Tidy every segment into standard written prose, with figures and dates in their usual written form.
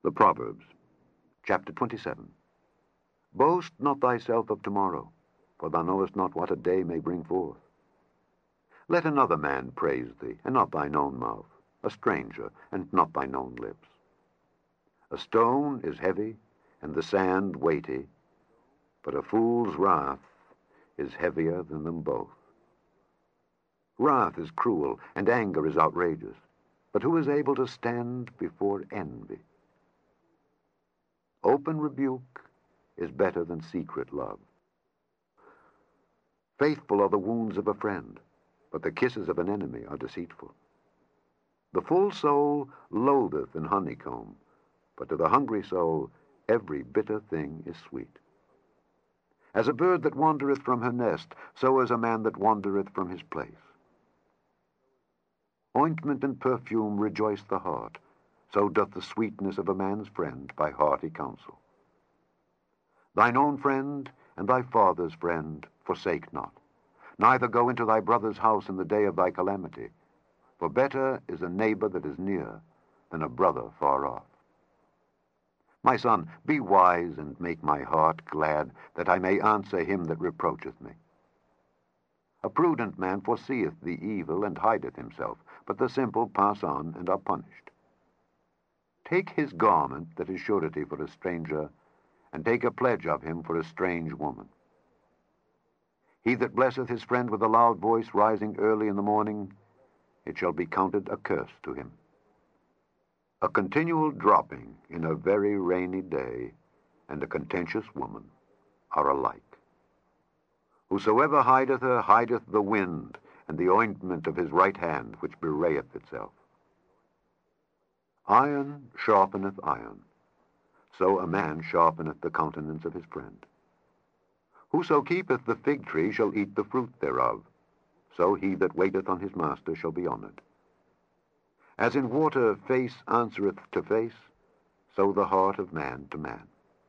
The Proverbs, chapter 27. Boast not thyself of tomorrow, for thou knowest not what a day may bring forth. Let another man praise thee, and not thine own mouth, a stranger, and not thine own lips. A stone is heavy, and the sand weighty, but a fool's wrath is heavier than them both. Wrath is cruel, and anger is outrageous, but who is able to stand before envy? Open rebuke is better than secret love. Faithful are the wounds of a friend, but the kisses of an enemy are deceitful. The full soul loatheth in honeycomb, but to the hungry soul every bitter thing is sweet. As a bird that wandereth from her nest, so is a man that wandereth from his place. Ointment and perfume rejoice the heart, so doth the sweetness of a man's friend by hearty counsel. Thine own friend and thy father's friend forsake not, neither go into thy brother's house in the day of thy calamity, for better is a neighbor that is near than a brother far off. My son, be wise and make my heart glad, that I may answer him that reproacheth me. A prudent man foreseeth the evil and hideth himself, but the simple pass on and are punished. Take his garment that is surety for a stranger, and take a pledge of him for a strange woman. He that blesseth his friend with a loud voice rising early in the morning, it shall be counted a curse to him. A continual dropping in a very rainy day and a contentious woman are alike. Whosoever hideth her hideth the wind and the ointment of his right hand, which bewrayeth itself. Iron sharpeneth iron, so a man sharpeneth the countenance of his friend. Whoso keepeth the fig tree shall eat the fruit thereof, so he that waiteth on his master shall be honored. As in water face answereth to face, so the heart of man to man.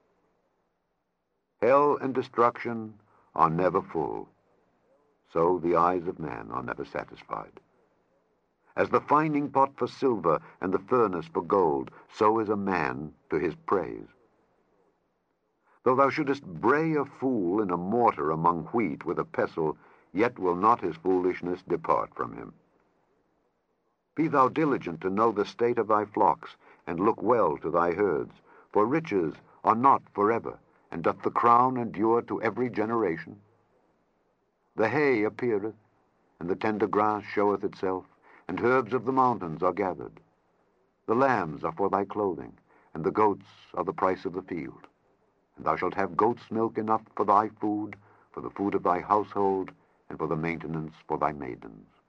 Hell and destruction are never full, so the eyes of man are never satisfied. As the fining pot for silver and the furnace for gold, so is a man to his praise. Though thou shouldest bray a fool in a mortar among wheat with a pestle, yet will not his foolishness depart from him. Be thou diligent to know the state of thy flocks, and look well to thy herds, for riches are not forever, and doth the crown endure to every generation? The hay appeareth, and the tender grass showeth itself, and herbs of the mountains are gathered. The lambs are for thy clothing, and the goats are the price of the field. And thou shalt have goat's milk enough for thy food, for the food of thy household, and for the maintenance for thy maidens.